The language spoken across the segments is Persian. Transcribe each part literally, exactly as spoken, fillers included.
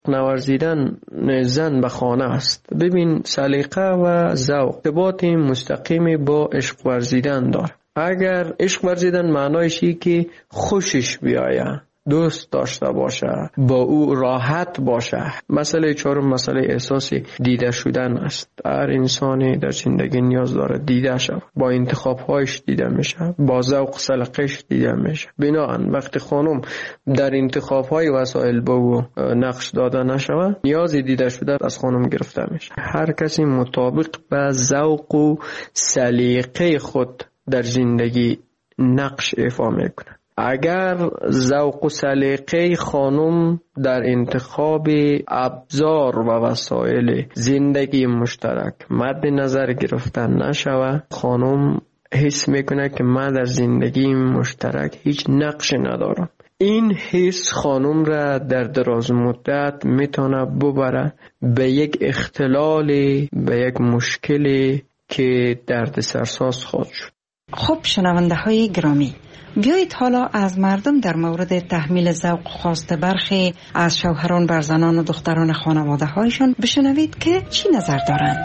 نوازیدن زن به خانه است. ببین سلیقه و ذوق ارتباط مستقیم با عشق ورزیدن داره. اگر عشق ورزیدن معنایش اینه که خوشش بیایه، دوست داشته باشه، با او راحت باشه. مسئله چهارم مسئله احساسی دیده شدن است. هر انسانی در زندگی نیاز داره دیده شود، با انتخاب‌هایش دیده میشه، با ذوق سلیقه‌اش دیده میشه. بنابراین وقتی خانم در انتخاب‌های وسایل به او نقش داده نشود، نیاز دیده شده از خانم گرفته میشه. هر کسی مطابق به ذوق و سلیقه خود در زندگی نقش ایفا میکنه. اگر ذوق و سلیقه خانم در انتخاب ابزار و وسایل زندگی مشترک مد نظر گرفته نشود، خانم حس میکنه که من در زندگی مشترک هیچ نقش ندارم. این حس خانم را در دراز مدت میتونه ببره به یک اختلال، به یک مشکلی که درد سرساز خواهد شد. خب شنونده های گرامی، بیایید حالا از مردم در مورد تحمیل ذوق خواست برخی از شوهران بر زنان و دختران خانواده هایشان بشنوید که چی نظر دارند.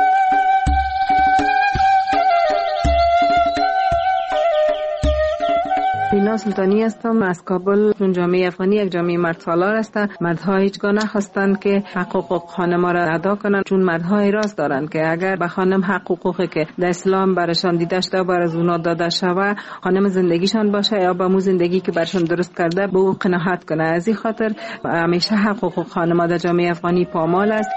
مینا سلطانی هستم از کابل. چون جامعه افغانی یک جامعه مرد سالار است، مردها هیچگاه نخواستند که حقوق خانم را ادا کنند، چون مردها اعتراض دارند که اگر به خانم حقوقی که در اسلام برشان دیده شده بر از اونا داده شود، خانم زندگیشان باشه یا با مو زندگی که برشان درست کرده به او قناعت کنه. از این خاطر همیشه حقوق خانم در جامعه افغانی پامال است.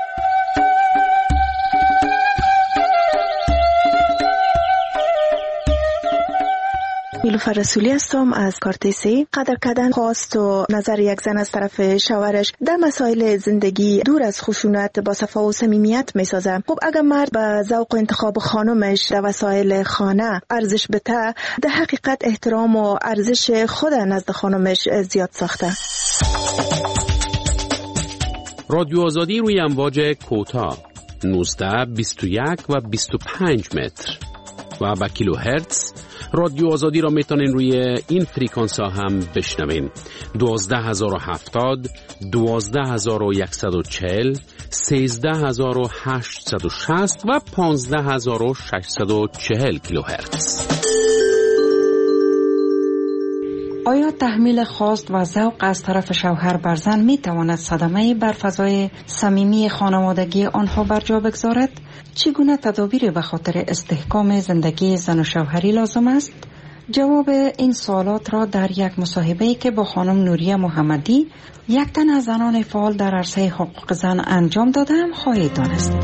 نیلوفر رسولی هستم از کارتیسی. قدر کردن خواست و نظر یک زن از طرف شوهرش در مسائل زندگی دور از خشونت با صفا و صمیمیت میسازه. خب اگر مرد به ذوق و انتخاب خانمش در وسایل خانه ارزش بده، در حقیقت احترام و ارزش خود نزد خانمش زیاد ساخته. رادیو آزادی روی امواج کوتاه نوزده، بیست و یک و بیست و پنج متر و با کیلو هرتز. رادیو آزادی را میتونین روی این فریکانس ها هم بشنوین: دوازده هزار و هفتاد، دوازده هزار و یکصد و چهل، سیزده هزار و هشتصد و شصت و پانزده هزار و ششصد و چهل کیلو هرتز. آیا تحمیل خواست و ذوق از طرف شوهر بر زن می تواند صدمه‌ای بر فضای صمیمی خانوادگی آنها بر جا بگذارد؟ چگونه تدابیر به خاطر استحکام زندگی زن و شوهری لازم است؟ جواب این سوالات را در یک مصاحبه‌ای که با خانم نوریه محمدی، یک تن از زنان فعال در عرصه حقوق زن انجام دادم خواهید دانست.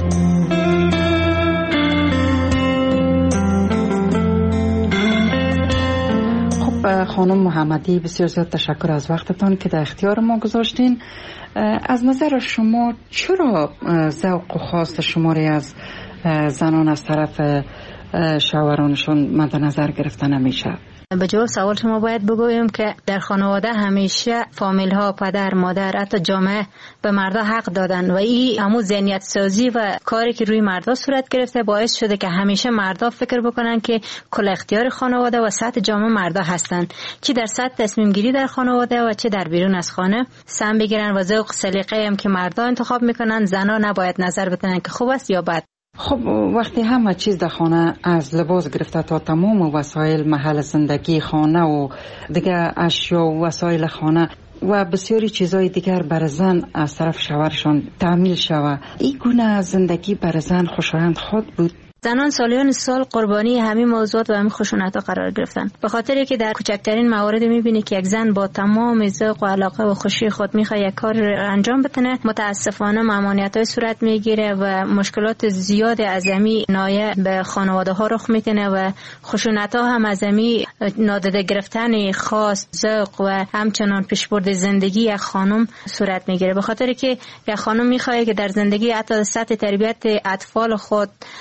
خانم محمدی، بسیار زیاد تشکر از وقتتان که در اختیار ما گذاشتین. از نظر شما چرا ذوق و خواست شما را از زنان از طرف شوهرانشون مد نظر گرفته نمیشه؟ به جواب سوال شما باید بگویم که در خانواده همیشه فامیل ها، پدر، مادر، حتی جامعه به مردا حق دادن و این همون ذهنیت سازی و کاری که روی مردا صورت گرفته باعث شده که همیشه مردا فکر بکنن که کل اختیار خانواده و سطح جامعه مردا هستن، چه در سطح تصمیم گیری در خانواده و چه در بیرون از خانه سم بگیرن و ذوق سلیقه هم که مردا انتخاب میکنن، زنا نباید نظر بدن که خوب است یا بد. خب وقتی همه چیز در خانه از لباس گرفته تا تمام وسایل محل زندگی خانه و دیگه اشیا و وسایل خانه و بسیاری چیزای دیگر بر زن از طرف شوهرشان تحمیل شود، این گونه زندگی بر زن خوشایند خود بود؟ زنان سالیان سال قربانی همین موضوعات و همین خشونت‌ها قرار گرفتن، به خاطری که در کوچکترین موارد می‌بینی که یک زن با تمام ذوق و علاقه و خوشی خود می‌خواد یک کار انجام بده، متاسفانه ممانعت‌های صورت می‌گیره و مشکلات زیاد عظیمی نایه به خانواده‌ها رخ می‌کنه و خشونت‌ها هم عظیمی نادیده گرفتن خواست، ذوق و همچنان پیشبرد زندگی یک خانم صورت می‌گیره، به خاطری که یک خانم می‌خواد که در زندگی حتی سطح تربیت اطفال خود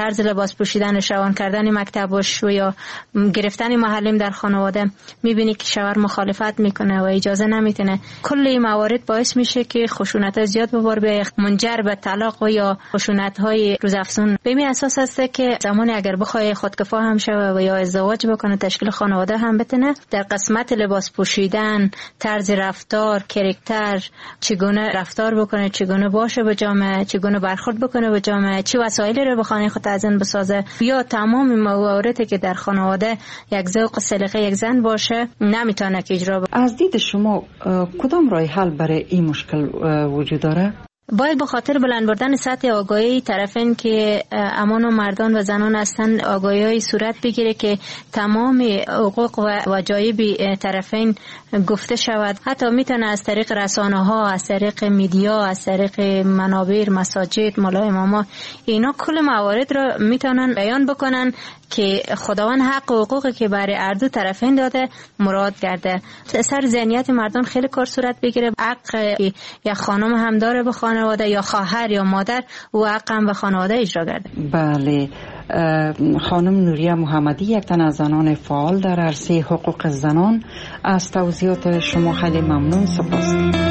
طرز لباس پوشیدن، روان کردن مکتبش و یا گرفتن معلم در خانواده، میبینی که شوهر مخالفت میکنه و اجازه نمیتونه. کل این موارد باعث میشه که خشونت زیاد به بار بیاد، منجر به طلاق و یا خشونت های روزافزون. به این اساس است که زمانی اگر بخواد خودکفا هم شوه و یا ازدواج بکنه، تشکیل خانواده هم بتونه، در قسمت لباس پوشیدن، طرز رفتار، کاراکتر، چگونه رفتار بکنه، چگونه باشه به جامعه، چگونه برخورد بکنه به جامعه، چه وسایلی رو به خانه خود تزیین بسازه، یا تمام مواردی که در خانواده یک ذوق و سلیقه یک زن باشه نمیتونه که اجرا بکنه. از دید شما کدام راه حل برای این مشکل وجود داره؟ باید به خاطر بلند بردن سطح آگاهی طرفین که امان و مردان و زنان هستند، آگاهی صورت بگیره که تمام حقوق و وجایب طرفین گفته شود. حتی میتونه از طریق رسانه ها، از طریق میدیا، از طریق منابر، مساجد، مولای اماما، اینا کل موارد را میتونن بیان بکنن که خداوند حق و حقوقی که برای هر دو طرفین داده مراد کرده. سر ذهنیت مردان خیلی کار صورت بگیره. حق یا خانم هم داره به خانواده، یا خواهر یا مادر، و حق هم به خانواده اجرا کرده. بله. خانم نوریه محمدی، یک تن از زنان فعال در عرصه حقوق زنان، از توضیحات شما خیلی ممنون. سپاس.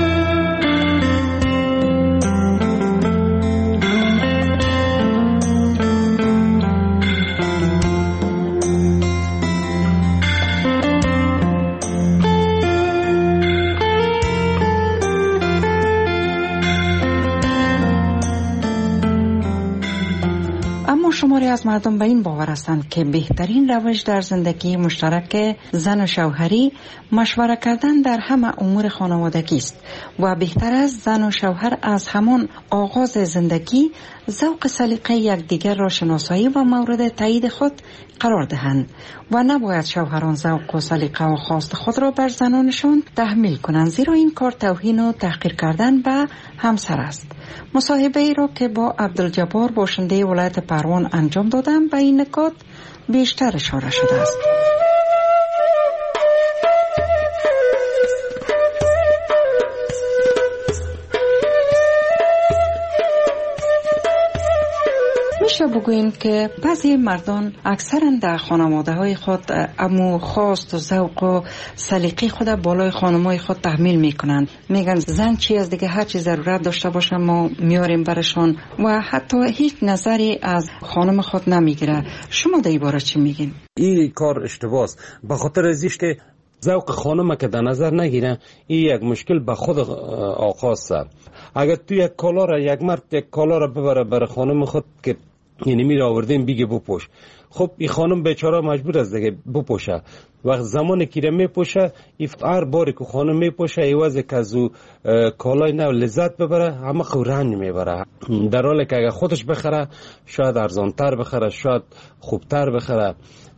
شماری از مردم به این باور هستند که بهترین روش در زندگی مشترک زن و شوهری مشوره کردن در همه امور خانوادگی است و بهتر است زن و شوهر از همان آغاز زندگی ذوق سلیقه یکدیگر را شناسایی و مورد تایید خود قرار دهند و نباید شوهران ذوق و سلیقه و خواست خود را بر زنانشان تحمیل کنند، زیرا این کار توهین و تحقیر کردن به همسر است. مصاحبه ای را که با عبدالجبار باشنده ولایت پروان انجام دادم به این نکات بیشتر اشاره شده است. میشه بگوییم که بعضی مردان اکثرا در خانواده های خود امو خواست و ذوق و سلیقه خود بالای خانمای خود تحمیل میکنند. میگن زن چی از دیگه، هر چی ضرورت داشته باشه ما میاریم برشان و حتی هیچ نظری از خانم خود نمیگیره. شما در این باره چی میگین؟ این کار اشتباهه. به خاطر ازیش که ذوق خانم که در نظر نگیره، این یک مشکل به خود آقاست. اگر تو یک کالا را، یک مرد یک کالا را ببره برای خانم خود که یعنی میره آوردیم بیگه بپوش، خب این خانم بیچاره مجبور است دیگه بپوشه. وقت زمانی که میپوشه، هر باری که خانم میپوشه ایوازه که از او کالای نو لذت ببره، همه خود رنج میبره، در حالی که اگر خودش بخره شاید ارزانتر بخره، شاید خوبتر بخره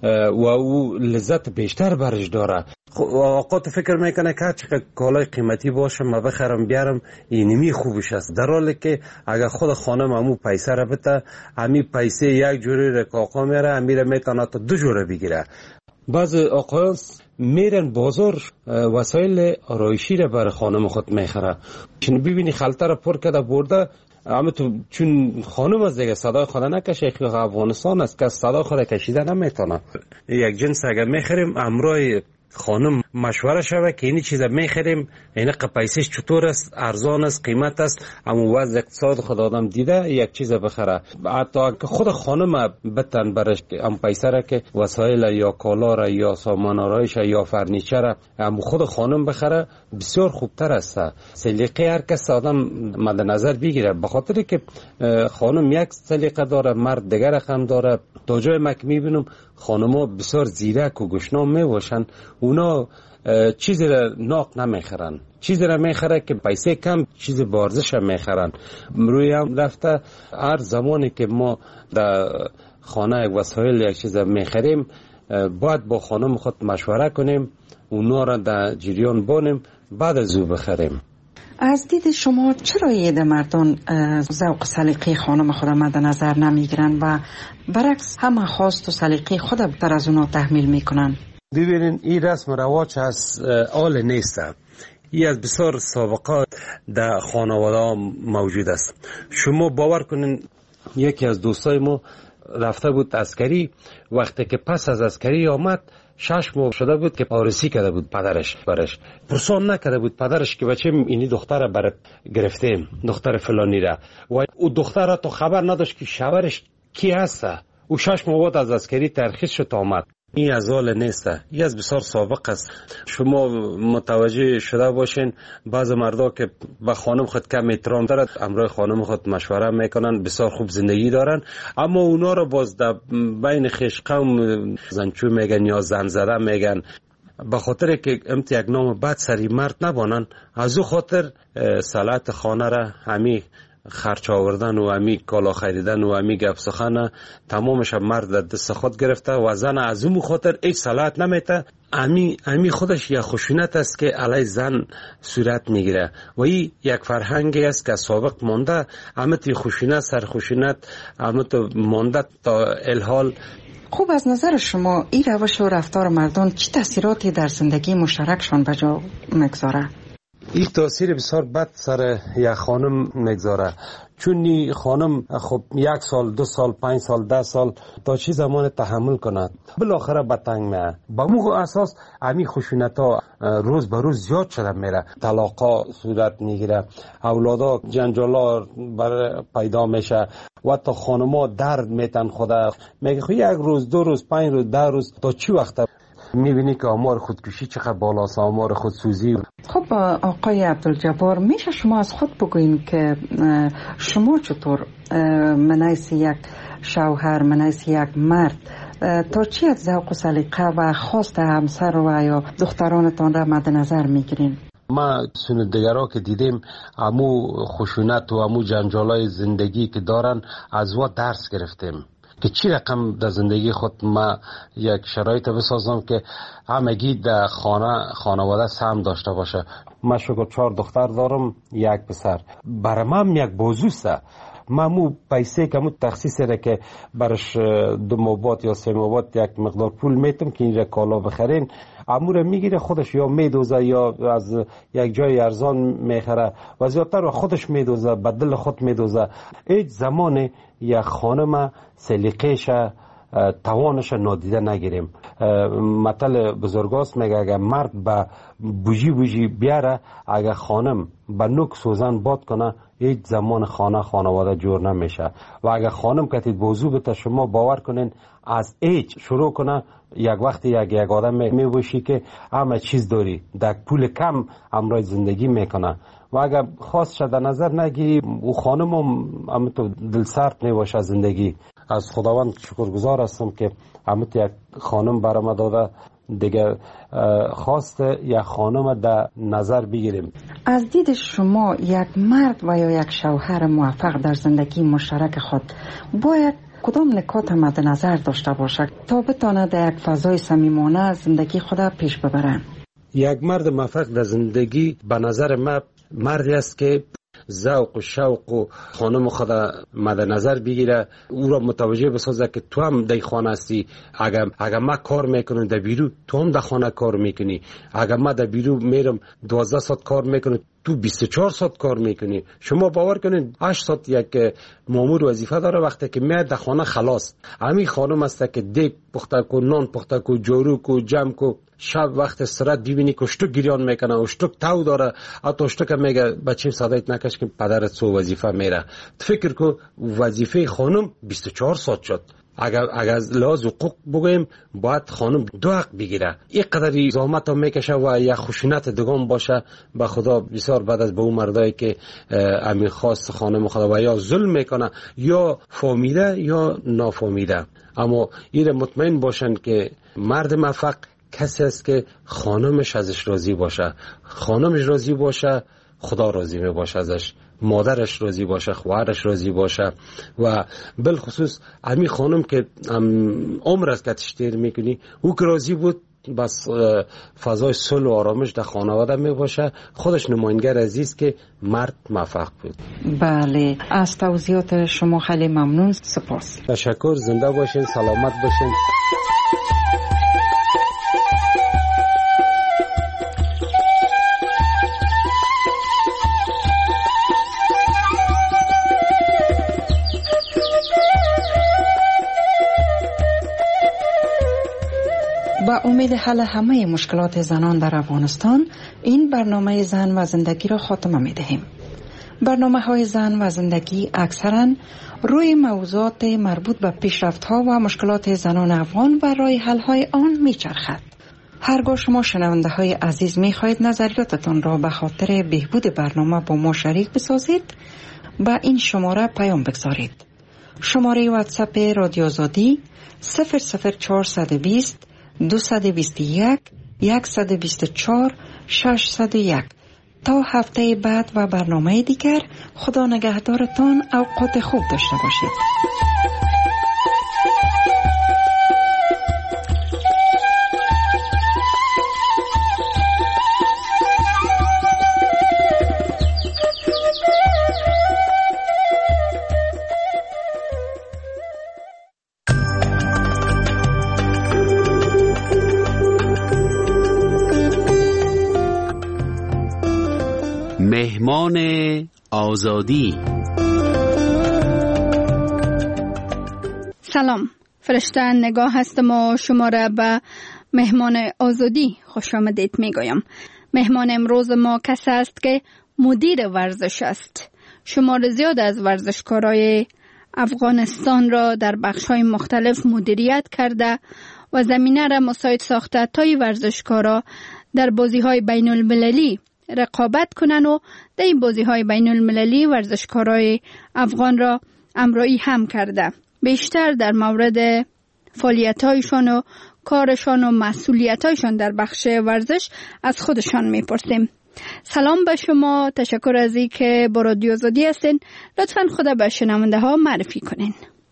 و او لذت بیشتر برش داره. آقا تو فکر میکنه که چقدر کالای قیمتی باشه ما بخرم بیارم اینمی خوبش است، در حالی که اگر خود خانم همو پیسه را بده، همی پیسه یک جوری را که آقا میره همیره میتونه تا دو جوره بگیره. بعض آقایان میرن بازار وسایل آرایشی را برای خانم خود میخره، چون ببینی خلطه را پر کرده برده، اما تو چون خانم از دیگه صدای خود نکشه، خیلی افغانستان است که صدای خود کشیده نمیتونه. یک جنس اگر میخریم امرای خانم مشوره شوه که اینی چیزا میخریم اینه پیسش چطور است، ارزان است، قیمت است، اما وضع اقتصاد خود آدم دیده یک چیز بخره. حتی که خود خانم بتن برش ام پیسه را که وسایل یا کالا را یا سامان آرایش یا فرنیچر اما خود خانم بخره بسیار خوبتر است. سلیقه هر کس آدم مد نظر بگیره، به خاطری که خانم یک سلیقه داره، مرد دیگر رقم داره. تا جای مک میبینم خانم‌ها بسیار زیرک و گشنام میباشن، اونا چیزی را ناق نمیخرن، چیزی را میخره که پیسه کم چیز بارزش هم میخرن. روی هم رفته هر زمانی که ما در خانه یک وسایل یک چیز میخریم باید با خانم خود مشوره کنیم، اونا را در جریان بانیم بعد از او بخریم. از دید شما چرا یه مردان ذوق سلیقه خانم خود مد نظر نمیگیرن و برعکس همه خواست و سلیقه خود بر از اونا تحمیل میکنن؟ ببینین این رسم رواج از آل نیست، این از بسیار سابقه در خانواده موجود است. شما باور کنین یکی از دوستای ما رفته بود عسکری. وقتی که پس از عسکری آمد شش ماه شده بود که آرسی کرده بود پدرش برش. پرسان نکرده بود پدرش که بچه اینی دختر بر گرفتیم، دختر فلانی را. و او دختر تو خبر نداشت که شوهرش کی هست. او شش ماه بعد از عسکری ترخیص شد آمد. این از حال نیست، این از بسیار سابق است. شما متوجه شده باشین بعض مردا که به خانم خود کم احترام دارد، امرای خانم خود مشوره میکنن، بسیار خوب زندگی دارن، اما اونا رو باز در بین خویش قوم زنچو میگن یا زن زده میگن. به خاطر که امت یک نام بد سری مرد نبانن، از او خاطر صلاحیت خانه را همی خرچ آوردن و همی کالا خریدن و همی گپ سخن تمامش مرد دست خود گرفته و زن از اون خاطر هیچ صلاحیت نمیته. امی امی خودش یک خشونت است که علی زن صورت میگیره و این یک فرهنگی است که سابق مانده. امت خشونت سر خشونت امت مانده تا الحال. خوب، از نظر شما این روش و رفتار مردان چه تاثیراتی در زندگی مشترکشان به جا میگذاره؟ این تاثیر بسیار بد سر یک خانم میگذاره، چون این خانم خب یک سال، دو سال، پنج سال، ده سال تا چی زمان تحمل کند، بالاخره به تنگ میه. با مو اساس امی خشونت ها روز به روز زیاد شده میره، طلاقا صورت میگیره، اولادا جنجالا بر پیدا میشه و تا خانما درد میتن خدا. میگه خب یک روز، دو روز، پنج روز، ده روز تا چی وقت میبینی که آمار خودکشی چقدر بالاست، آمار خودسوزی. خب آقای عبدالجبار، میشه شما از خود بگوین که شما چطور منیس یک شوهر، منیس یک مرد تا چی از ذوق و سلیقه و خواست همسر و یا دخترانتان را مد نظر میگیرین؟ ما سندگرها که دیدیم امو خشونت و امو جنجالای زندگی که دارن از وا درس گرفتیم که چی رقم در زندگی خود ما یک شرایط بسازم که همگی در خانه خانواده سهم داشته باشه. من شکر چهار دختر دارم، یک پسر. برای من یک بازوسته. من مو پیسه که مو تخصیص را که برش دو مابات یا سه مابات یک مقدار پول میتم که اینجا کالا بخرین، امور میگیره خودش یا میدوزه یا از یک جای ارزان میخره و زیادتر خودش میدوزه، به دل خود میدوزه. هیچ زمان یک خانم سلیقه‌ش توانش نادیده نگیریم. مثل بزرگاست میگه اگر مرد به بوجی بوجی بیاره، اگر خانم به نوک سوزن باد کنه، هیچ زمان خانه خانواده جور نمیشه. و اگر خانم کتید بوزو بته، شما باور کنین از هیچ شروع کنه، یک وقتی یک یک آدم میبوشی که همه چیز داری، در پول کم امرای زندگی میکنه. و اگر خواست شد نظر نگیری، او خانم هم تو دل سرد میباشه زندگی. از خداوند شکرگزار هستم که همت یک خانم برام داده. دیگه خواست یک خانم در نظر بگیریم. از دید شما یک مرد و یا یک شوهر موفق در زندگی مشترک خود باید کدام نکات مد نظر داشته باشد تا بتانه در یک فضای صمیمانه زندگی خود پیش ببرن؟ یک مرد موفق در زندگی به نظر من مردی است که ذوق و شوق و خانم خود مد نظر بگیره، او را متوجه بسازه که تو هم در خانه هستی. اگر اگر ما کار میکنم در بیرو، تو هم در خانه کار میکنی. اگر ما در بیرو میرم دوازده ساعت کار میکنم، تو بیست و چهار ساعت کار میکنی. شما باور کنید هشت ساعت یک مامور وظیفه داره، وقتی که میاد در خانه خلاص. همین خانم است که دیگ پخته کو، نان پخته کو، جارو کو، جمع کو. شب وقت استراحت ببینی که اشتک گریان میکنه، اشتک تو داره، حتی اشتک میگه بچیم صدایت نکش که پدرت سو وظیفه میره. فکر کو وظیفه خانم بیست و چهار ساعت شد. اگر اگر از لحاظ حقوق بگویم باید خانم دو حق بگیره. این قدری زحمت هم میکشه و یک خشونت دگان باشه. به خدا بسیار بعد از به اون مردایی که امیر خواست خانم خدا و یا ظلم میکنه یا فهمیده یا نافهمیده. اما این مطمئن باشن که مرد موفق کسی است که خانمش ازش راضی باشه. خانمش راضی باشه، خدا راضی می باشه ازش. مادرش راضی باشه، خواهرش راضی باشه. و بالخصوص امی خانم که عمر است که تشتیر میکنی، او که راضی بود، بس فضای صلح و آرامش در خانواده می باشه. خودش نماینگر عزیز که مرد موفق بود. بله، از توضیحات شما خیلی ممنون. سپاس. تشکر. زنده باشین، سلامت باشین. به امید حل همه مشکلات زنان در افغانستان این برنامه زن و زندگی را خاتمه می دهیم. برنامه های زن و زندگی اکثرا روی موضوعات مربوط به پیشرفت ها و مشکلات زنان افغان و راه حل های آن می چرخد. هرگاه شما شنونده های عزیز می خواهید نظریاتتان را به خاطر بهبود برنامه با ما شریک بسازید، با این شماره پیام بگذارید. شماره واتساپ رادیو آزادی صفر صفر چهارصد و بیست دویست و بیست و یک صد و بیست و چهار ششصد و یک. تا هفته بعد و برنامه دیگر، خدا نگهدارتان، اوقات خوب داشته باشید. مهمان آزادی. سلام، فرشته نگاه هستم و شما را به مهمان آزادی خوش آمدید می گویم. مهمان امروز ما کسی است که مدیر ورزش است. شمار زیاد از ورزشکارای افغانستان را در بخش‌های مختلف مدیریت کرده و زمینه را مساعد ساخته تا ورزشکارا در بازی‌های بین المللی رقابت کنن و در این بازی‌های بین المللی ورزشکارای افغان را همراهی هم کرده. بیشتر در مورد فعالیت‌هایشان و کارشان و مسئولیت‌هایشان در بخش ورزش از خودشان می‌پرسیم. سلام به شما، تشکر از اینکه با رادیو آزادی هستین. لطفاً خود به شنونده ها معرفی کنین.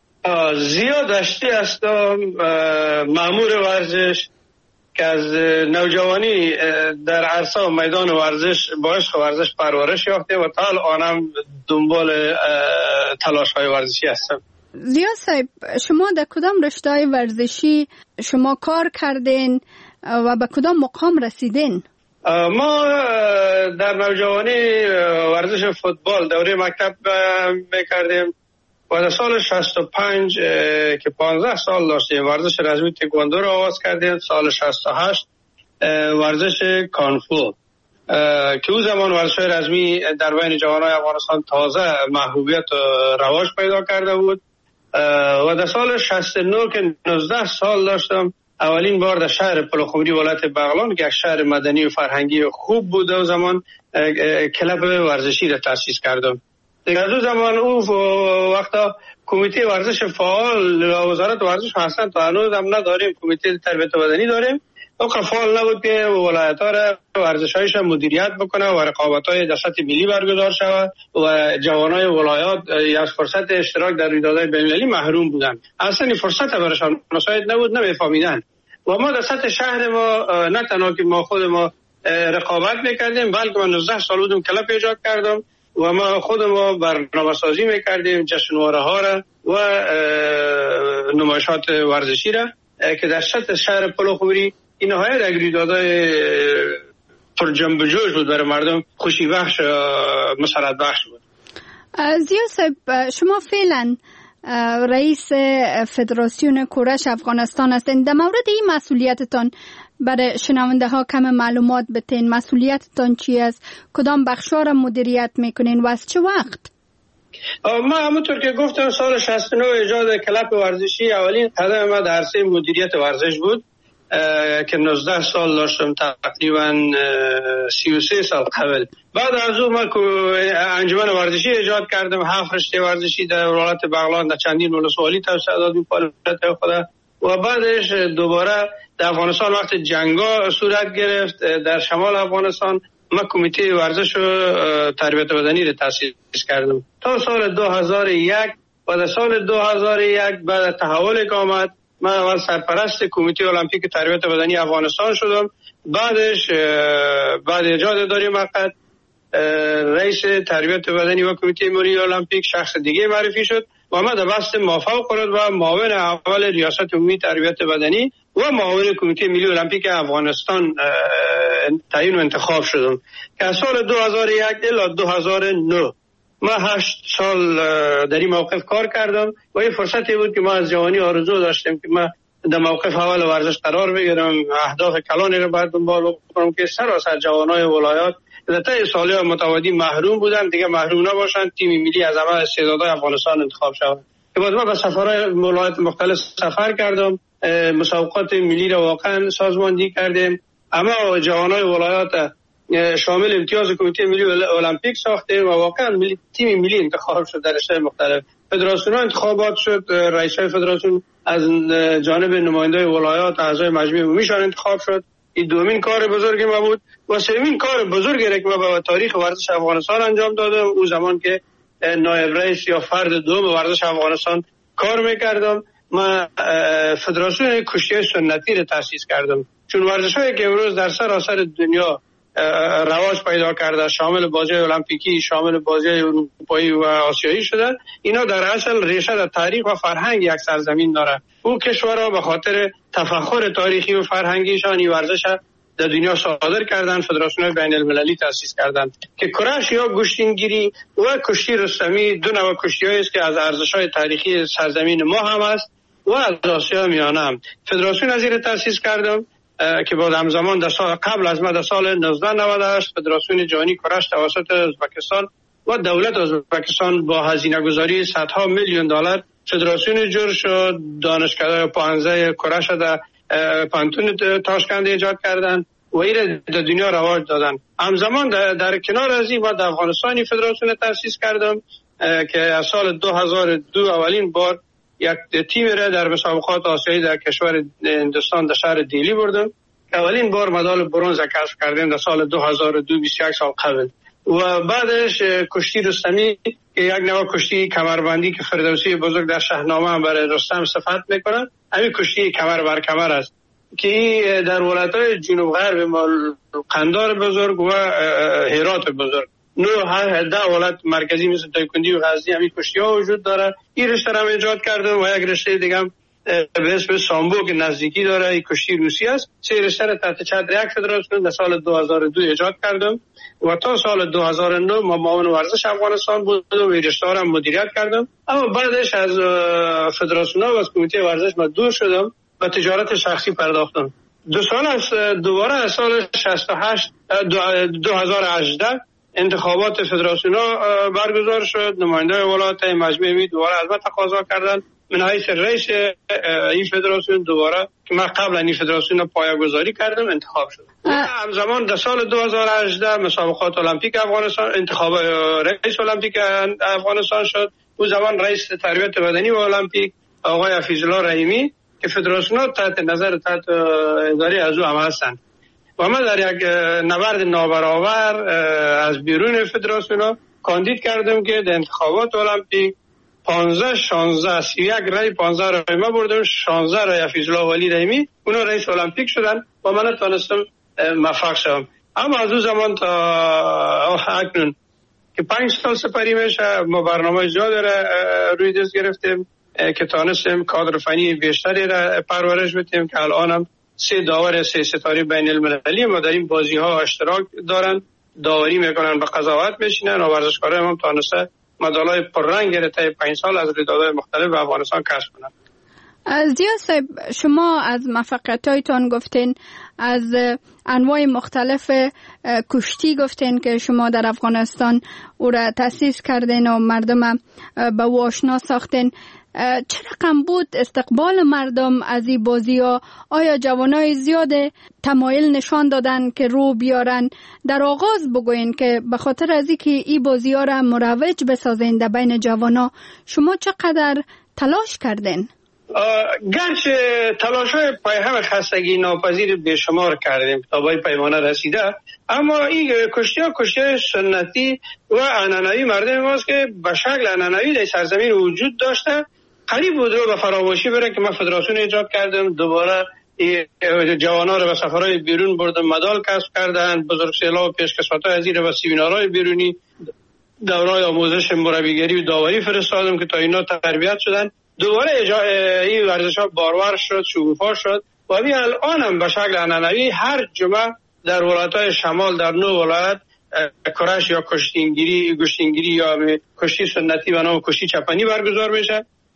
زیاد داشتی هستم، مأمور ورزش که از نوجوانی در عرصه و میدان ورزش با عشق ورزش پرورش یافته و تا الانم دنبال تلاش های ورزشی هستم. زیا صاحب، شما در کدام رشته ورزشی شما کار کردین و به کدام مقام رسیدین؟ ما در نوجوانی ورزش فوتبال دوره مکتب میکردیم و در سال شصت و پنج که پانزده سال داشتیم ورزش رزمی تکواندو را آغاز کردیم. سال شصت و هشت ورزش کانفو که او زمان ورزش رزمی در بین جوانای افغانستان تازه محبوبیت و رواج پیدا کرده بود و در سال شصت و نه که نوزده سال داشتم اولین بار در شهر پلخمری ولایت بغلان که یک شهر مدنی و فرهنگی خوب بود و زمان کلب ورزشی را تأسیس کردم. در دو زمان او وقتا کمیته ورزش فعال و وزارت ورزش هستند تا هنوز هم نداریم. کمیته تربیت بدنی داریم او فعال نبود که ولایت ها را ورزش‌هایش مدیریت بکنه و رقابت‌های در سطح ملی برگزار شود و جوانای ولایات از فرصت اشتراک در رویدادهای بین‌المللی محروم بودند. اصلا فرصت برایشان مساعد نبود، نمی‌فهمیدند. و ما در سطح شهر ما نه تنها که ما خود ما رقابت می‌کردیم بلکه من نوزده سال بودم کلب ایجاد کردم و ما خود ما برنامه‌سازی می‌کردیم جشنواره‌ها را و نمایشات ورزشی را که در سطح شهر پلخمری این نهایت یک رویدادهای پر جنب و جوش بود، برای مردم خوشی بخش مسرت بخش بود. زیا صاحب، شما فعلا رئیس فدراسیون کورش افغانستان هستند. در مورد این مسئولیتتان برای شنونده ها کم معلومات بتین. مسئولیتتان چی است؟ کدام بخشا را مدیریت میکنین و از چه وقت؟ ما همونطور که گفتم سال شصت و نه ایجاد کلب ورزشی اولین قدم ما در عرصه مدیریت ورزش بود که نوزده سال داشتم، تقریبا سی و سه سال قبل. بعد از اون ما انجمن ورزشی ایجاد کردم، هفت رشته ورزشی در ولایت بغلان در چندین ولسوالی توسعه دادیم فعالیت خود و بعدش دوباره در افغانستان وقت جنگا صورت گرفت در شمال افغانستان ما کمیته ورزش و تربیت بدنی را تأسیس کردم تا سال دو هزار و یک و در سال دو هزار و یک بعد تحول که آمد من اول سرپرست کمیته المپیک تربیت بدنی افغانستان شدم. بعدش بعد ایجاد اداره موقت رئیس تربیت بدنی و کمیته ملی المپیک شخص دیگه معرفی شد و ما در بست موافق قرار و معاون اول ریاست عمومی تربیت بدنی و معاون کمیته ملی المپیک افغانستان تعیین و انتخاب شدم که از سال دو هزار و یک الی دو هزار و نه ما هشت سال در این موقف کار کردم و این فرصتی بود که ما از جوانی آرزو داشتیم که ما در موقف اول ورزش قرار بگیرم، اهداف کلانی رو باید دنبال بکنم که سراسر جوانای ولایات در طی سال‌های متعددی محروم بودن دیگه محروم نباشند، تیم ملی از همه استعدادهای افغانستان انتخاب شود. که بعد ما به سفرهای ولایات مختلف سفر کردم، مسابقات ملی رو واقعا سازماندهی کردیم. اما جوانای ولایات شامل امتیاز کمیته ملی المپیک ساختیم و واقعا ملی تیم ملی انتخاب شد در رشته مختلف. فدراسیون انتخابات شد، رئیسای فدراسیون از جانب نمایندای ولایات اعضای مجمع عمومیشان انتخاب شد. این دومین کار بزرگ ما بود و سومین کار بزرگی که ما به تاریخ ورزش افغانستان انجام دادم اون زمان که نایب رئیس یا فرد دوم ورزش افغانستان کار میکردم. ما فدراسیون کشتی سنتی رو تأسیس کردم، چون ورزش‌هایی که امروز در سراسر دنیا رواج پیدا کرده، شامل بازی‌های المپیکی، شامل بازی‌های اروپایی و آسیایی شده، اینا در اصل ریشه در تاریخ و فرهنگ یک سرزمین داره. اون کشورها به خاطر تفخر تاریخی و فرهنگیشان این ورزش در دنیا صادر کردن، فدراسیون بین المللی تأسیس کردن که کرش یا گشتینگیری و کشتی رستمی دو نوع کشتی‌هایی است که از ارزش‌های تاریخی سرزمین ما هم است و از آسیا میانه هم. فدراسیون از این تأسیس کردم که بعد همزمان در سال قبل از ما در سال نوزده نود و هشت فدراسیون جهانی کرش توسط ازبکستان و دولت ازبکستان با هزینه گذاری صدها میلیون دلار فدراسیون جور شد. دانشکده پانزده کرش در پانتون تاشکند ایجاد کردن و این در دنیا رواج دادن. همزمان در, در کنار از این ما در افغانستانی فدراسیون تأسیس کردم که از سال دو هزار و دو اولین بار یک تیم را در مسابقات آسیایی در کشور هندوستان در شهر دیلی بردم. اولین بار مدال برنز کسب کردیم در سال دو هزار و دو، بیست و یک سال قبل. و بعدش کشتی رستمی که یک نوع کشتی کمربندی که فردوسی بزرگ در شاهنامه هم برای رستم صفت میکنن، همین کشتی کمر بر کمر است که در ولایت‌های جنوب غرب قندار بزرگ و هرات بزرگ نو هر ده ولایت مرکزی مثل دایکندی و غزنی همین کشتی ها وجود داره. این رشته را ایجاد کردم و یک رشته دیگه هم به اسم سامبو که نزدیکی داره، این کشتی روسی است. سه رشته را تحت چتر یک فدراسیون در سال دو هزار و دو ایجاد کردم و تا سال دو هزار و نه ما معاون ورزش افغانستان بودم و این رشته را مدیریت کردم. اما بعدش از فدراسیون ها و از کمیته ورزش ما دور شدم و تجارت شخصی پرداختم. دو سال از دوباره از سال شصت و هشت دو هزار و هجده انتخابات فدراسیون ها برگزار شد. نماینده ولایت مجمع می دوباره از من تقاضا کردن من حیث رئیس این فدراسیون دوباره که من قبل این فدراسیون رو پایه‌گذاری کردم انتخاب شد. همزمان در سال دو هزار و هجده مسابقات المپیک افغانستان انتخاب رئیس المپیک افغانستان شد. اون زمان رئیس تربیت بدنی و المپیک آقای حفیظالله رحیمی که فدراسیون ها تحت نظر تحت اداره از او هم هستند و من در یک نبرد نابرابر از بیرون فدراسیون ها کاندید کردم که در انتخابات المپیک پانزده شانزده سی یک رای پانزده رای ما بردم، شانزده رای حفیظالله ولی رحیمی اونا رئیس المپیک شدن و من تونستم موفق شدم. اما از اون زمان تا اکنون که پنج سال سپری میشه ما برنامه زیاد را روی دست گرفتیم که تونستیم کادر فنی بیشتری را پرورش بدیم که الان هم سه داور سه ستاره بین المللی ما در این بازی ها اشتراک دارن، داوری میکنن، به قضاوت میشینن و ورزشکاران هم تونسته مدالای پررنگ را طی پنج سال از رویدادهای مختلف به افغانستان کسب کنند. زیا صاحب، شما از موفقیت‌هایتان گفتین، از انواع مختلف کشتی گفتین که شما در افغانستان او را تأسیس کردین و مردم به او آشنا ساختین. چه رقم بود استقبال مردم از این بازی ها؟ آیا جوانای زیاد تمایل نشان دادن که رو بیارن؟ در آغاز بگوین که به خاطر از اینکه این بازی ها را مروج بسازین در بین جوانا شما چقدر تلاش کردین؟ گرچه تلاش های پای هم خستگی ناپذیر بیشمار کردیم تا به پیمانه رسیده، اما این کشتی ها کشتی های سنتی و عنعنوی مردم ماست که به شکل عنعنوی در سرزمین وجود داشته. قریب بود رو به فراموشی بره که من فدراسیون ایجاد کردم، دوباره جوانا رو به سفرهای بیرون بردم، مدال کسب کردن، بزرگسالا و پیشکسوت‌های عزیز و سیمینارهای بیرونی، دوره‌های آموزش مربیگری و داوری فرستادم که تا اینا تربیت شدن. دوباره این ورزش‌ها بارور شد، شکوفا شد و همین الان هم به شکل عنعنوی هر جمعه در ولایت‌های شمال در نو ولایت کرش یا کشتینگیری گشتینگیری یا کشتی سنتی و نام کشتی چپنی برگزار میشه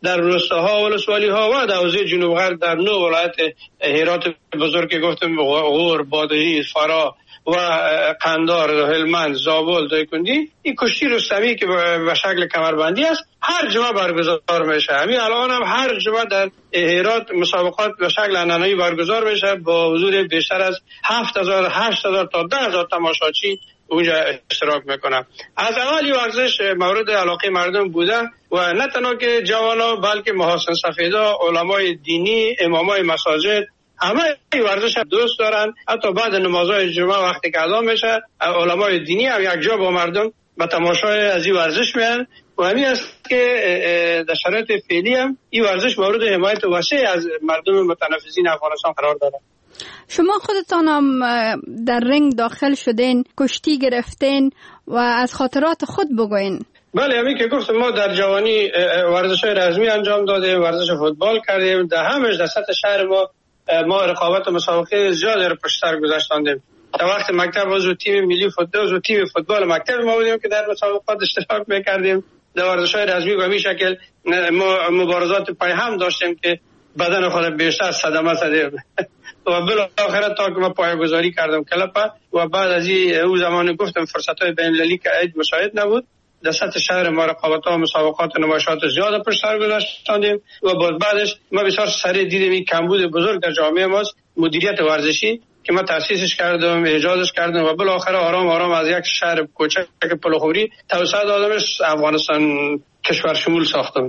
در روستاها و ولسوالی ها و در حوزه جنوب غرب در نو ولایت هرات بزرگ که گفتم غور، بادغیس، فرا و قندار، هلمند، زابل، دایکندی، این کشتی رستمی که به شکل کمربندی است هر جمعه برگزار میشه. همین الان هم هر جمعه در هرات مسابقات به شکل عنعنه‌ای برگزار میشه با حضور بیشتر از هفت هزار هشت هزار تا ده هزار تماشاچی اونجا اشتراک میکنم. از اولی ورزش مورد علاقه مردم بوده و نه تنها که جوانا بلکه محاسن سفیدا، علمای دینی، امامای مساجد همه ورزش دوست دارن. حتی بعد نمازهای جمعه وقتی که اذان میشه علمای دینی هم یک جا با مردم به تماشای از این ورزش میان و همین است که در شرایط فعلی هم این ورزش مورد حمایت وسیع از مردم متنفسین افغانستان قرار داره. شما خودتان هم در رنگ داخل شدین، کشتی گرفتین و از خاطرات خود بگوین. بله، همین که گفتم ما در جوانی ورزش‌های رزمی انجام دادیم، ورزش فوتبال کردیم، در همش در سطح شهر ما ما رقابت و مسابقه زیادی رو پشت سر گذاشتیم. در وقت مکتب عضو تیم ملی فوتبال و تیم فوتبال مکتب ما بودیم که در مسابقات اشتراک می‌کردیم. در ورزش‌های رزمی به همین شکل ما مبارزات پای هم داشتیم که بدن خود بیشتر صدمه زدیم و بالاخره تا که ما پایه‌گذاری کردم کلپ و بعد از این او زمان گفتم فرصت‌های بین‌المللی که هیچ مشاهد نبود، در سطح شهر ما رقابت‌ها و مسابقات و نمایشات زیاد پشت سر گذاشتیم و بعدش ما بسیار سریع دیدیم این کمبود بزرگ در جامعه ماست، مدیریت ورزشی که ما تأسیسش کردم، ایجادش کردم و بالاخره آرام آرام از یک شهر کوچک پلوخوری توسعه دادمش افغانستان کشور شمول ساختم.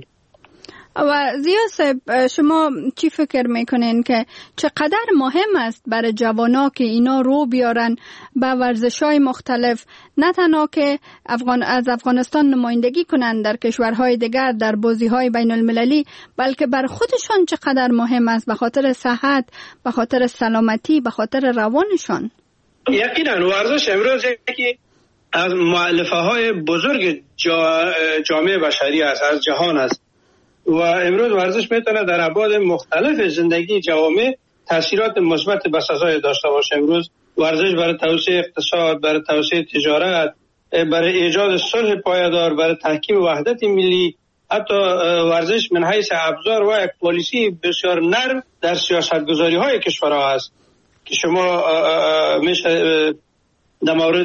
و زیا صاحب، شما چی فکر میکنین که چقدر مهم است برای جوانا که اینا رو بیارن به ورزش‌های مختلف، نه تنها که افغان از افغانستان نمایندگی کنن در کشورهای دیگر در بازی‌های بین المللی، بلکه بر خودشان چقدر مهم است به خاطر صحت، به خاطر سلامتی، به خاطر روانشان؟ یقینا ورزش امروز یکی از مؤلفه‌های بزرگ جا جامعه بشری است، از جهان است و امروز ورزش میتونه در ابعاد مختلف زندگی جوامع تاثیرات مثبت بسزای داشته باشه. امروز ورزش برای توسعه اقتصاد، برای توسعه تجارت، برای ایجاد صلح پایدار، برای تحکیم وحدت ملی، حتی ورزش من حیث ابزار و یک پالیسی بسیار نرم در سیاستگذاری های کشورها است که شما میشه در مورد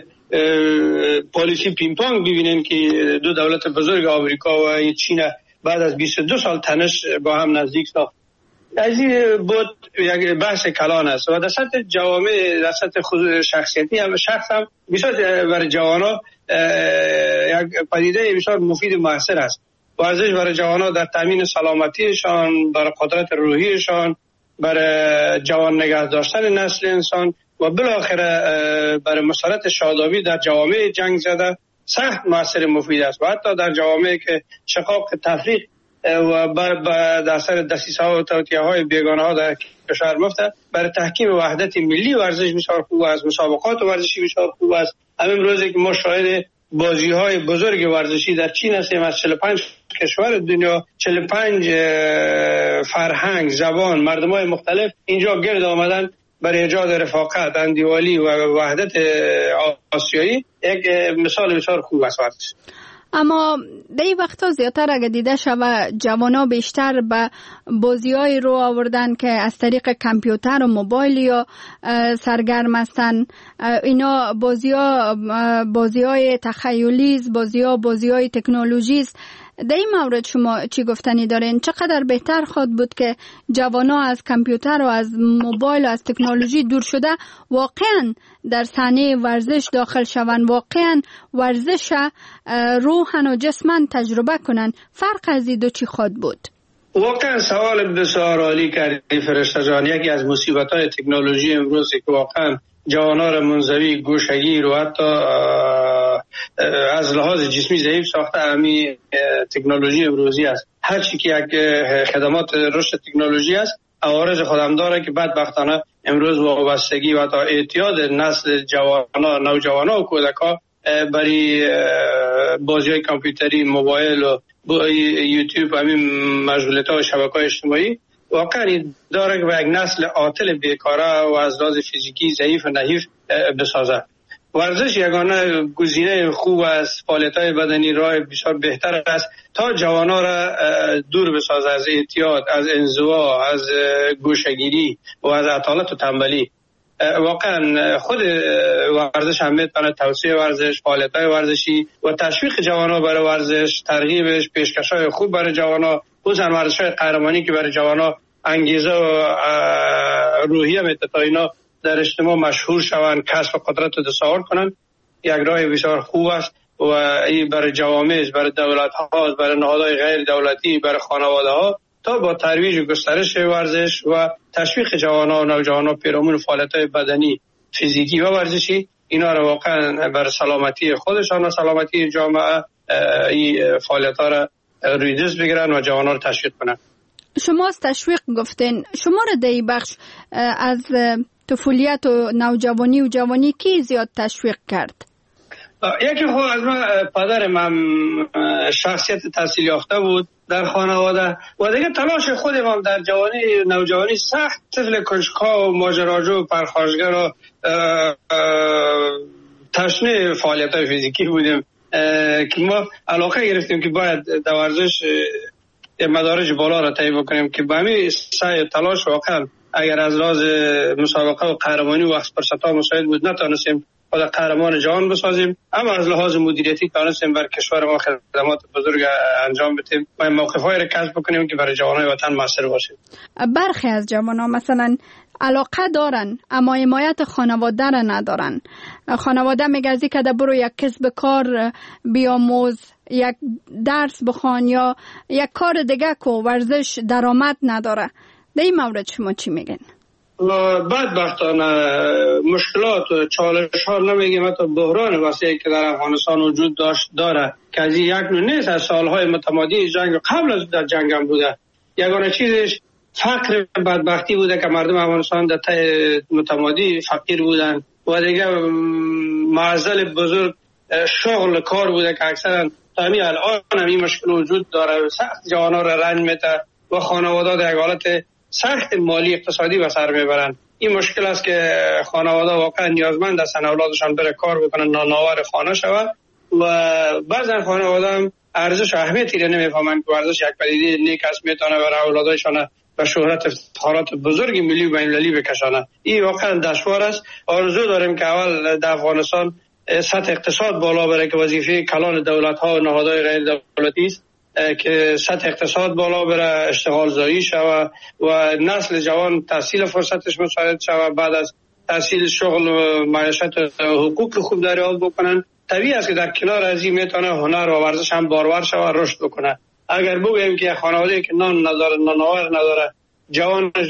پالیسی پینگ پونگ ببینین که دو دولت بزرگ آمریکا و چین بعد از بیست و دو سال تنش با هم نزدیک ساخت. از این بود یک بحث کلان است و در سطح جوامع، در سطح خود شخصیتی هم شخص هم بسیار برای جوانا یک پدیده بسیار مفید و مؤثر است. ورزش برای جوانا در تامین سلامتیشان، برای قدرت روحیشان، برای جوان نگه داشتن نسل انسان و بالاخره برای مسارت شادابی در جوامع جنگ زده سخت مؤثر مفید است و حتی در جوامعی که شقاق تفریق و در اثر دسیسه‌ها و توطئه‌های بیگانه‌ها در کشور مفته برای تحکیم وحدت ملی ورزش بسیار خوب است، مسابقات ورزشی بسیار خوب است. همین روزی که ما شاهد بازی‌های بزرگ ورزشی در چین هستیم، از چهل و پنج کشور دنیا، چهل و پنج فرهنگ، زبان، مردم‌های مختلف اینجا گرد آمدن برای ایجاد رفاقت، اندیوالی و وحدت آسیایی. یک مثال بسیار خوب است ورزش. اما در این وقتا زیادتر اگه دیده شود جوانا بیشتر به بازی‌های رو آوردن که از طریق کامپیوتر و موبایل یا سرگرم هستن. اینا بازی‌ها بازی‌های تخیلی است، بازی‌ها بازی‌های تکنولوژی است. در این مورد شما چی گفتنی دارین؟ چقدر بهتر خواهد بود که جوانا از کامپیوتر و از موبایل و از تکنولوژی دور شده واقعا در صحنه ورزش داخل شوند، واقعا ورزش روحن و جسمن تجربه کنن؟ فرق از این دو چی خواهد بود؟ واقعا سوال بسیار عالی کردی فرشته جان. یکی از مصیبت‌های تکنولوژی امروز که واقعا جوانا را منزوی، گوشگیر و حتی از لحاظ جسمی ضعیف ساخته همی تکنولوژی امروزی است. هر چی که یک خدمات رشد تکنولوژی است عوارض خودم داره که بدبختانه امروز وابستگی و حتی اعتیاد نسل جوانا، نوجوانا و کودک‌ها برای بازی‌های کامپیوتری، موبایل و یوتیوب و همین مشغولیت‌ها و شبکه‌های اجتماعی واقعا داره که یک نسل عاطل بیکاره و از لحاظ فیزیکی ضعیف و نحیف بسازه. ورزش یگانه گزینه خوب است، فعالیت‌های بدنی راه بسیار بهتر است تا جوانان را دور بسازد از اعتیاد، از انزوا، از گوشه‌گیری و از عطالت و تنبلی. واقعا خود ورزش هم میتونه توسعه ورزش، فعالیت‌های ورزشی و تشویق جوانان برای ورزش، ترغیبش، پیشکش‌های خوب برای جوانان، خصوصا ورزش‌های قهرمانی که برای جوانان انگیزه و روحیه میده تا اینا در اجتماع مشهور شوند، کسب قدرت و دستاورد کنند. یک راه بسیار خوب است و این برای جوامع، برای دولت‌ها، برای نهادهای غیر دولتی، برای خانواده‌ها تا با ترویج و گسترش ورزش و تشویق جوانان و نوجوانان پیرامون فعالیت‌های بدنی، فیزیکی و ورزشی، اینا را واقعا برای سلامتی خودشان و سلامتی جامعه این فعالیت‌ها را روی دست بگیرن و جوانان را تشویق کنند. شما از تشویق گفتین، شما را در این بخش از طفولیت و نوجوانی و جوانی کی زیاد تشویق کرد؟ یکی خود از من پدر من شخصیت تحصیل یافته بود در خانواده و دیگه تلاش خودم در جوانی نوجوانی سخت طفل کنجکاو و ماجراجو و پرخاشگر و تشنه فعالیت‌های فیزیکی بودیم که ما علاقه گرفتیم که باید در ورزش مدارج بالا را طی بکنیم که به همین سعی و تلاش واقعا اگر از راز مسابقه و قهرمانی و وقت فرصت‌ها مساعد بود نتونستیم خود قهرمان جهان بسازیم، اما از لحاظ مدیریتی تونستیم بر کشور ما خدمات بزرگ انجام بدیم و موقف‌هایی را کسب بکنیم که برای جوانان وطن موثر باشیم. برخی از جوانان مثلا علاقه دارن اما حمایت خانواده را ندارن. خانواده میگه که ده برو یک کسب کار بیاموز، یک درس بخوان یا یک کار دیگه که ورزش درآمد نداره. در این مورد شما چی میگن؟ بدبختانه مشکلات و چالش ها نمیگیم، حتی بحران وسیعی که در افغانستان وجود داشت داره که از یک نوع نیست، از سالهای متمادی جنگ قبل از در جنگ هم بوده. یگانه چیزش فقر بدبختی بوده که مردم افغانستان در ته متمادی فقیر بودن و دیگه معضل بزرگ شغل کار بوده که اکثرا تامی الان هم این مشکل وجود داره، سخت جوانان را رنج میده و خانواده در یک حالت سخت مالی اقتصادی به سر میبرن. این مشکل است که خانواده واقعا نیازمند هستن اولادشان بره کار بکنن، نانآور خانه شود و بعضا خانواده هم ارزش و اهمیتی را نمیفهمن که ورزش یک پدیده نیک است، میتونه برای اولادشان به شهرت افتخارات بزرگ ملی و بین‌المللی بکشانه. این واقعا دشوار است. آرزو داریم که اول در افغانستان سطح اقتصاد بالا بره که وظیفه کلان دولت‌ها و نهادهای غیر دولتی است که سطح اقتصاد بالا بره، اشتغال زایی شود و نسل جوان تحصیل فرصتش مساعد شود، بعد از تحصیل شغل و معیشت و حقوق خوب دریافت بکنن. طبیعی است که در کنار از این میتونه هنر و ورزش هم بارور شود، رشد بکنه. اگر بگوییم که خانواده که نان نداره، نانآور نداره، جوانش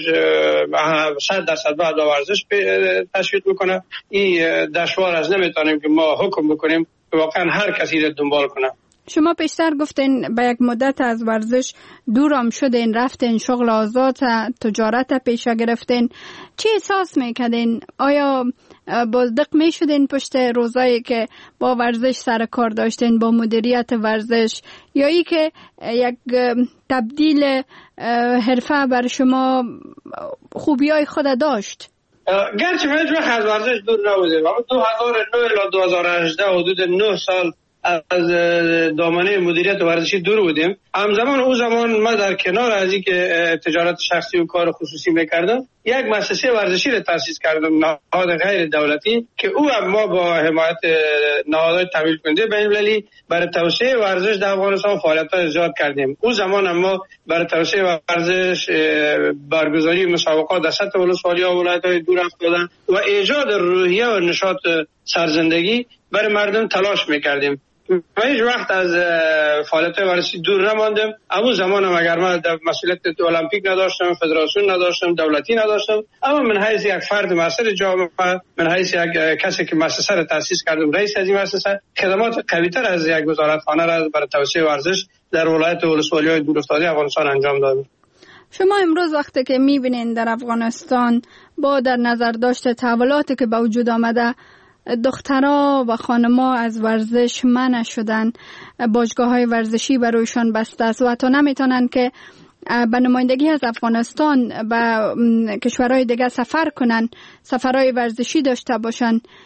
صد درصد بعد ورزش تشویق میکنه، این دشوار است. نمیتونیم که ما حکم بکنیم که واقعا هر کسی را دنبال کنه. شما پیشتر گفتین به یک مدت از ورزش دورم شدین، رفتین شغل آزاد، تجارت پیشه گرفتین. چی احساس میکردین؟ آیا بازدق میشدین پشت روزایی که با ورزش سر کار داشتین، با مدیریت ورزش، یا ای که یک تبدیل حرفه بر شما خوبیای خود داشت؟ گرچه من هیچ وقت از ورزش دور نبودیم. دو هزار و نه الی دو هزار و هجده حدود نه سال از دامنه مدیریت ورزشی دور بودیم. همزمان او زمان ما در کنار از این که تجارت شخصی و کار خصوصی میکردم، یک مؤسسه ورزشی را تأسیس کردم، نهاد غیر دولتی، که او هم ما با حمایت نهادهای تمویل کننده بین‌المللی برای توسعه ورزش در افغانستان فعالیت‌های زیاد کردیم. او زمان هم ما برای توسعه ورزش برگزاری مسابقات در سطح ولسوالی‌ها و ولایت‌های دور افتادن و ایجاد روحیه و نشاط سرزندگی برای مردم تلاش میکردیم. من هیچ وقت از فعالیت ورزشی دور نماندم. اما زمانم اگر من در مسئولیت المپیک نداشتم، فدراسیون نداشتم، دولتی نداشتم، اما من حیث یک فرد مسئول جامعه، من حیث یک کسی که مؤسسه را تأسیس کردم، رئیس از این مؤسسه، خدمات قوی‌تر از یک وزارتخانه را برای توسعه ورزش در ولایت ولسوالی‌های دورافتاده افغانستان انجام دادم. شما امروز وقتی که می‌بینید در افغانستان با در نظر داشته تحولاتی که به وجود آمده، دخترها و خانم‌ها از ورزش منع شدن، باشگاه‌های ورزشی برایشان بسته است و حتی نمیتونن که به نمایندگی از افغانستان به کشورهای دیگه سفر کنن، سفرهای ورزشی داشته باشن.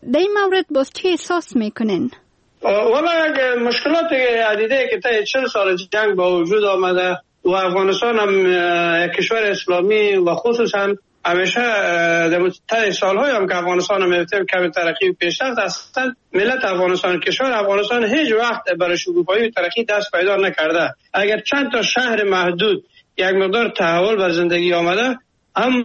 در این مورد باز چه احساس میکنین؟ والا مشکلات عدیده که تا چهل سال جنگ با وجود آمده و افغانستان هم کشور اسلامی و خصوصا همیشه در طی سالهای هم که افغانستان هم کمی ترقی و پیشرفت اصلا ملت افغانستان کشور افغانستان هیچ وقت برای شکوفایی و ترقی دست پیدا نکرده. اگر چند تا شهر محدود یک مقدار تحول بر زندگی آمده، اما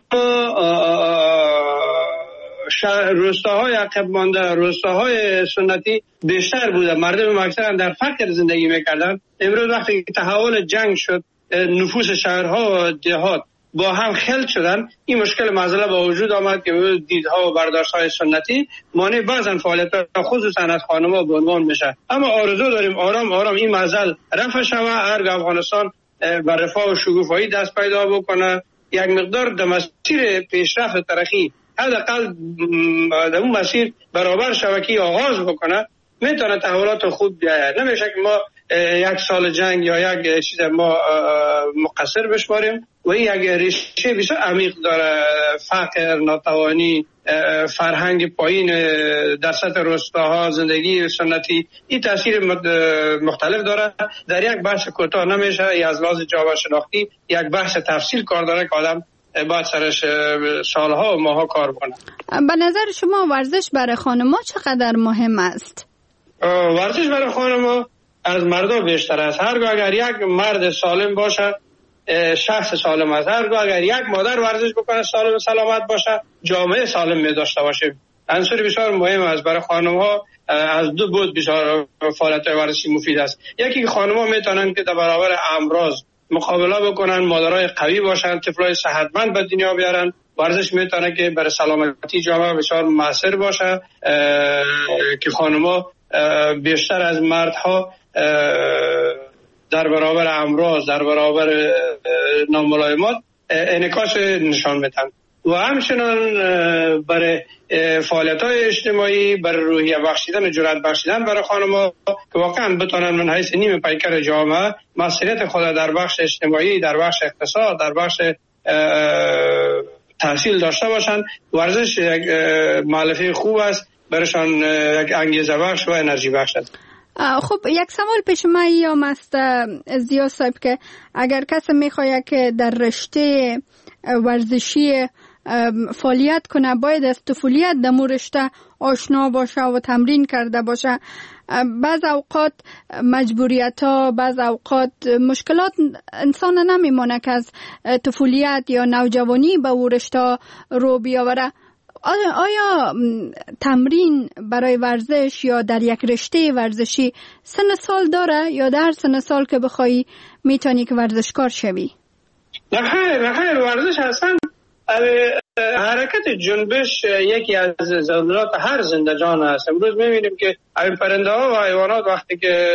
روستاهای عقب مانده، روستاهای سنتی بیشتر بوده. مردم اکثرا در فقر زندگی میکردن. امروز وقتی تحول جنگ شد، نفوس شهرها و دهات با هم خلط شدن، این مشکل معضله با وجود آمد که دیدها و برداشت‌های سنتی مانع بعضن فعالیت‌ها خصوصا از خانم‌ها به عنوان میشه. اما آرزو داریم آرام آرام این معضل رفع شود، ارگ افغانستان بر رفاه و شکوفایی دست پیدا بکنه، یک مقدار در مسیر پیشرفت و ترقی حداقل در اون مسیر برابر شبکی آغاز بکنه، میتونه تحولات خوب بیاید. نمیشه که ما یک سال جنگ یا یک چیز ما مقصر بشماریم و این یک ریشه بسیار عمیق داره. فقر، ناتوانی، فرهنگ پایین در سطح روستاها، زندگی سنتی، این تاثیر مختلف داره. در یک بحث کوتاه نمیشه، از لحاظ جامعه شناختی یک بحث تفصیل کار داره که آدم باید سرش سالها و ماها کار کنه. به نظر شما ورزش برای خانم‌ها چقدر مهم است؟ ورزش برای خانم‌ها از مردا بیشتر است. هرگاه اگر یک مرد سالم باشه، شخص سالم است. هرگاه اگر یک مادر ورزش بکنه، سالم و سلامت باشه، جامعه سالم می داشته باشه. عنصر بسیار مهم است برای خانم‌ها. از دو بود بسیار فعالیت ورزشی مفید است. یکی که خانم‌ها میتونن که در برابر امراض مقابله بکنن، مادرای قوی باشن، طفلای صحتمند به دنیا بیارن. ورزش میتونه که برای سلامتی جامعه بسیار مؤثر باشه که خانم‌ها بیشتر از مردها در برابر امراض، در برابر ناملایمات انعکاس نشان میدن و همچنان برای فعالیت‌های اجتماعی، برای روحیه بخشیدن و جرأت بخشیدن برای خانم‌ها که واقعا بتونن من حیث نیم پیکر جامعه مسئولیت خود در بخش اجتماعی، در بخش اقتصاد، در بخش تحصیل داشته باشند. ورزش یک مؤلفه خوب است، برایشان یک انگیزه بخش و انرژی بخش است. خب یک سوال پیش من ایام است زیا صاحب که اگر کسی میخواد که در رشته ورزشی فعالیت کنه، باید از طفولیت در مو رشته آشنا باشه و تمرین کرده باشه. بعض اوقات مجبوریت ها، بعض اوقات مشکلات انسان نمیمونه که از طفولیت یا نوجوانی به او رشته رو بیاوره. آیا تمرین برای ورزش یا در یک رشته ورزشی سن سال داره یا در سن سال که بخوای میتونی که ورزشکار شوی؟ نخیر نخیر ورزش هستن. حرکت جنبش یکی از ضرورات هر زنده جان است. امروز میبینیم که این پرنده ها و حیوانات وقتی که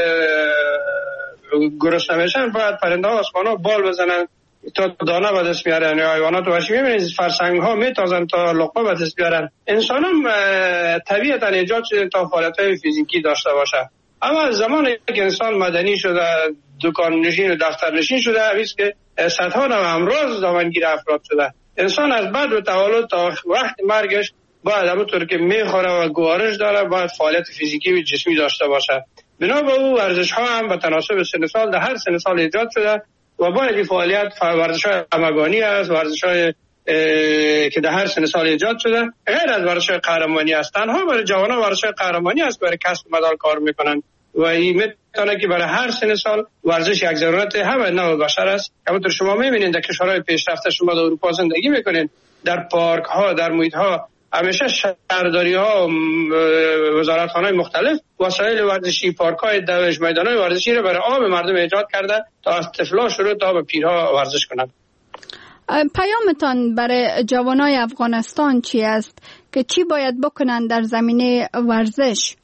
گرسنه میشن باید پرنده ها آسمان ها بال بزنن تا دانه به دست بیارن. یا حیوانات وحشی میبینید فرسنگ ها میتازن تا لقمه به دست بیارن. انسان هم طبیعتا ایجاد شده تا فعالیت های فیزیکی داشته باشه. اما زمانی که انسان مدنی شده، دکان نشین و دفتر نشین شده، همیست که صدها نوع امراض دامنگیر افراد شده. انسان از بعد و تولد تا وقت مرگش باید همونطور که میخوره و گوارش داره باید فعالیت فیزیکی و جسمی داشته باشه. بنا به او ورزش ها هم به تناسب سن سال در هر سن سال ایجاد شده و باید این فعالیت ورزش های همگانی است، ورزش های که در هر سن سال ایجاد شده، غیر از ورزش های قهرمانی است. تنها برای جوانان ورزش های قهرمانی است برای کسب مدال کار میکنن و این میتونه که برای هر سن سال ورزش یک ضرورت همه نوع بشر است. همونطور شما میبینید در کشورهای پیشرفته، شما در اروپا زندگی میکنین، در پارک ها، در محیط ها همیشه شهرداری ها، وزارت خانه مختلف وسایل ورزشی، پارک های دوش، میدان های ورزشی رو برای عام مردم ایجاد کرده تا از طفلا شروع تا به پیرها ورزش کنند. پیامتان برای جوانای افغانستان چی است که چی باید بکنند در زمینه ورزش؟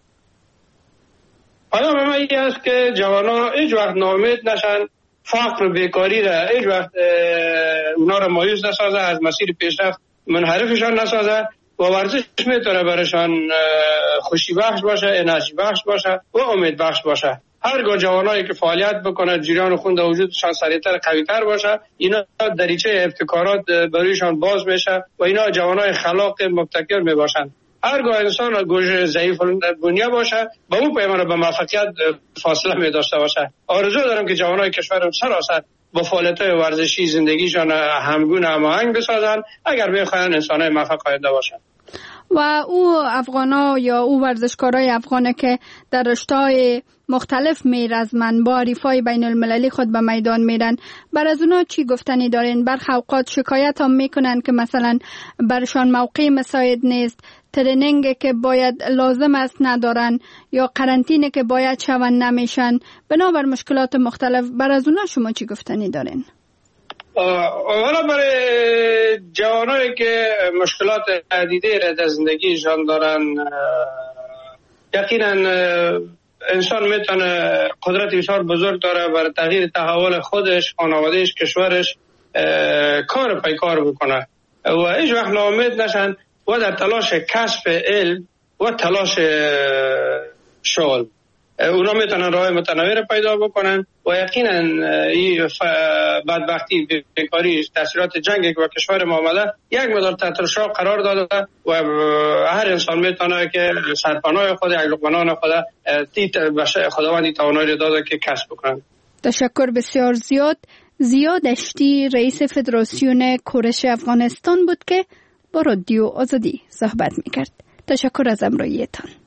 پیام من این است که جوانا هیچ وقت ناامید نشن، فقر و بیکاری را هیچ وقت اونا را مایوس نسازه، از مسیر پیشرفت منحرفشان نسازه و ورزش میتونه برایشان خوشی بخش باشه، انرژی بخش باشه و امید بخش باشه. هرگاه جوانایی که فعالیت بکنه، جریان خون در وجودشان سریعتر قویتر باشه، اینا دریچه ابتکارات برایشان باز میشه و اینا جوانای خلاق مبتکر میباشن. هرگاه انسان گوش ضعیف بنیه باشه با اون پیمان به موفقیت فاصله می داشته باشه. آرزو دارم که جوانای کشورم سراسر با فعالیت‌های ورزشی زندگیشان همگون هماهنگ بسازن اگر بخواهند انسان‌های موفق آینده باشند. و او افغانا یا او ورزشکارای افغانه که در رشته‌های مختلف میرزمن با حریفای بین المللی خود به میدان میرن، بر از اونا چی گفتنی دارین؟ برخی اوقات شکایت هم میکنن که مثلا برشان موقع مساعد نیست، ترینینگ که باید لازم است ندارن یا قرنطینه که باید شون نمیشن، بنابر مشکلات مختلف. بر از اونا شما چی گفتنی دارین؟ اولا برای جوانایی که مشکلات عدیده را در زندگیشان دارن، یقینا انسان میتونه قدرت بسیار بزرگ داره برای تغییر تحول خودش، خانوادهش، کشورش کار پای کار بکنه و هیچ وقت ناامید نشن و در تلاش کسب علم و تلاش شغل اونا میتونن راه متنوع پیدا بکنن و یقینا این بدبختی، بیکاری، تاثیرات جنگ که با کشور ما آمده یک مقدار تحت الشعاع قرار داده و هر انسان میتونه که سرپناه خود، اگلقمنان خود تیت بشه خداوندی توانایی داده که کسب بکنن. تشکر بسیار زیاد. زیاد اشتی رئیس فدراسیون کورش افغانستان بود که با رادیو آزادی صحبت میکرد. تشکر از همراهیتان.